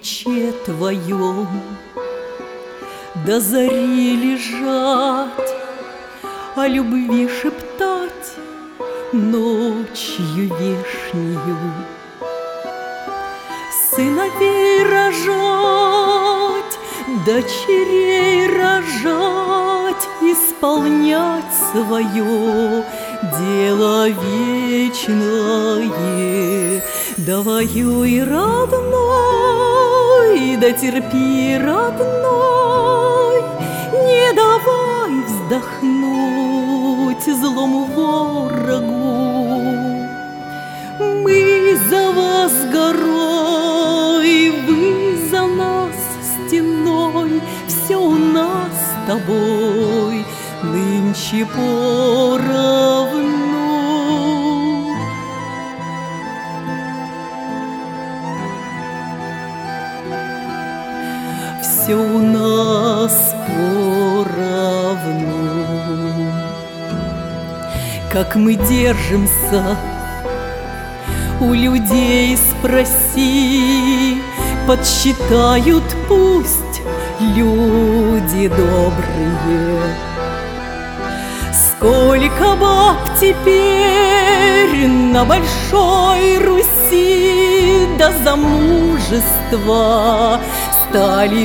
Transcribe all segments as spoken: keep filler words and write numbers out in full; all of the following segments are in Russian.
плече твоем до зари лежать, о любви шептать ночью вешнею, сыновей рожать, дочерей рожать, исполнять свое дело вечное. Да воюй, родной, да терпи, родной, не давай вздохнуть злому ворогу. Мы за вас горой, вы за нас стеной, все у нас с тобой нынче поровну. Все у нас поровну. Как мы держимся, у людей спроси, подсчитают пусть люди добрые. Сколько баб теперь на большой Руси до замужества стали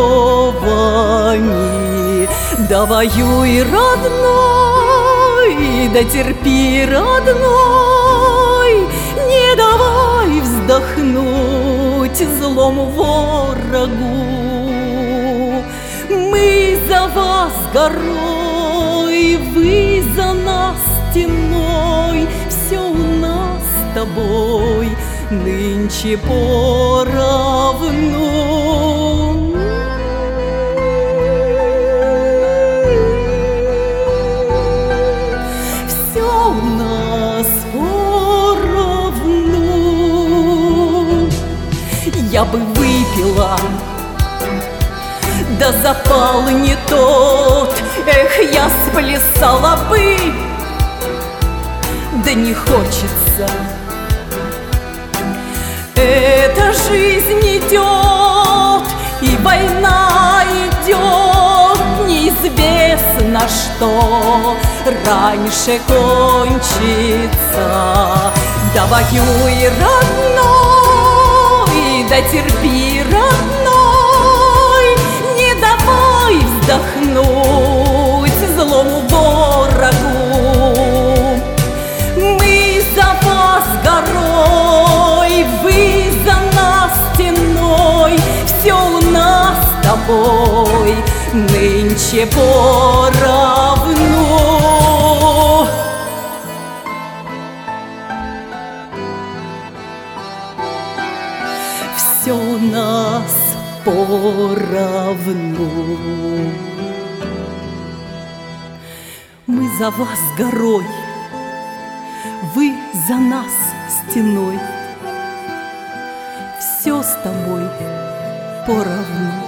вдовами. Да воюй, родной, да терпи, родной, не давай вздохнуть злому ворогу. Мы за вас горой, вы за нас стеной, все у нас с тобой нынче поровну. Все у нас поровну. Я бы выпила, да запал не тот, эх, я сплясала бы, да не хочется. Эта жизнь идет, и война идет, неизвестно, что раньше кончится. Да воюй, родной, да терпи, родной, не давай вздохнуть злому ворогу. Мы за вас горой, вы за нас стеной, все у нас с тобой нынче поровну. Все у нас поровну. Мы за вас горой, вы за нас стеной, все с тобой поровну.